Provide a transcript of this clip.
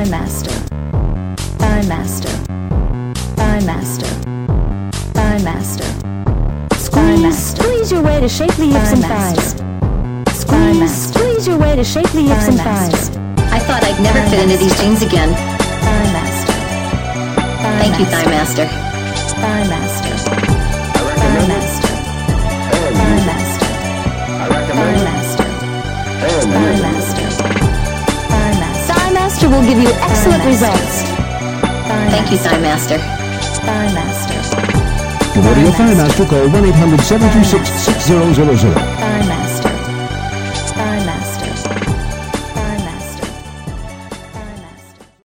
Thigh Master. Thigh Master. Thigh Master. Thigh Master. Squeeze your way to shapely hips and thighs. Squeeze your way to shapely hips and thighs. I thought I'd never fit into these jeans again. Thigh Master. Thank you, Thigh Master. Thigh Master. Thigh Master. Thigh Master. Thigh Master. Thigh Master. Thigh Master. Thigh Master will give you excellent results. Thank you, Thigh Master. Thigh Master. To order your Thigh Master, call 1-800-726-6000.